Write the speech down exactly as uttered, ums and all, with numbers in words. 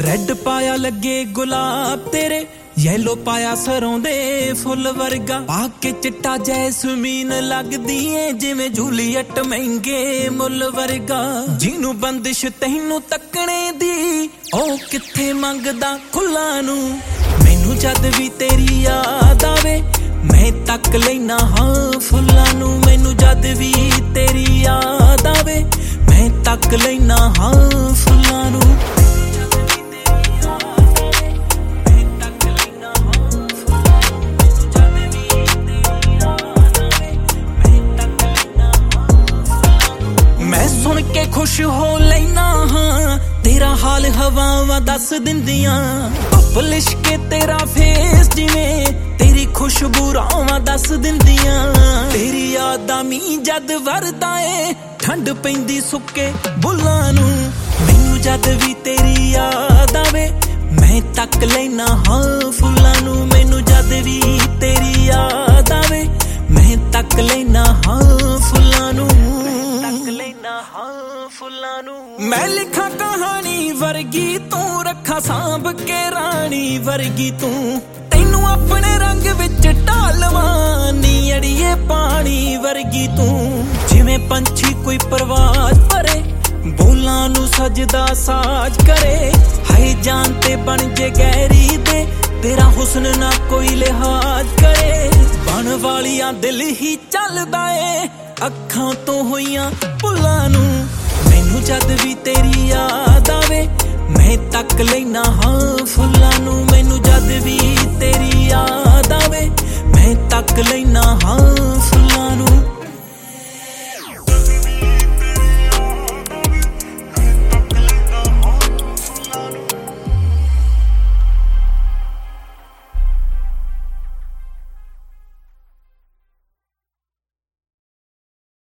red पाया लगे गुलाब तेरे येलो पाया सरों दे फुल वर्गा पाके चिट्टा जैसमीन लगदी है जिवें जूलीएट महंगे मुल वर्गा जिन्नू बंदिश तैनू तकने दी ओ किथे मंगदा खुला नू मैनू जद भी तेरी याद आवे मैं तक लेना हां फुल्लां नू मैनू जद भी तेरी याद आवे मैं तक लेना हां फुल्लां नू सुन के खुश हो लेना हाँ तेरा हाल हवावां दस दिंदियां पलिश के तेरा फेस जिवें तेरी खुशबू रावां दस दिंदियां तेरी यादां मी जद वरदा ए ठंड पैंदी सुके बुल्लां नू मैनू जद भी तेरी याद आवे मैं तक लेना हाँ फुल्लां नू मैनू जद भी तेरी याद आवे मैं तक लेना हाँ फुल्लां नू मैं लिखा कहानी वर्गी तू रखा सांभ के रानी वर्गी तू तैनू अपने रंग विच ढालवां नी अड़िए पानी वर्गी तू जिवें पंछी कोई परवाज भरे बोलां नू सजदा साज करे हाय जान ते बन जे गहरी दे तेरा हुस्न ना कोई लिहाज करे बन वालियां दिल ही चलदा ए अखां तो होइयां भुल्लां नू मैनू जद भी तेरी याद आवे मैं तक लेना हाँ फुल्लां नू मैनू जद भी तेरी याद आवे मैं तक लेना हाँ फुल्लां नू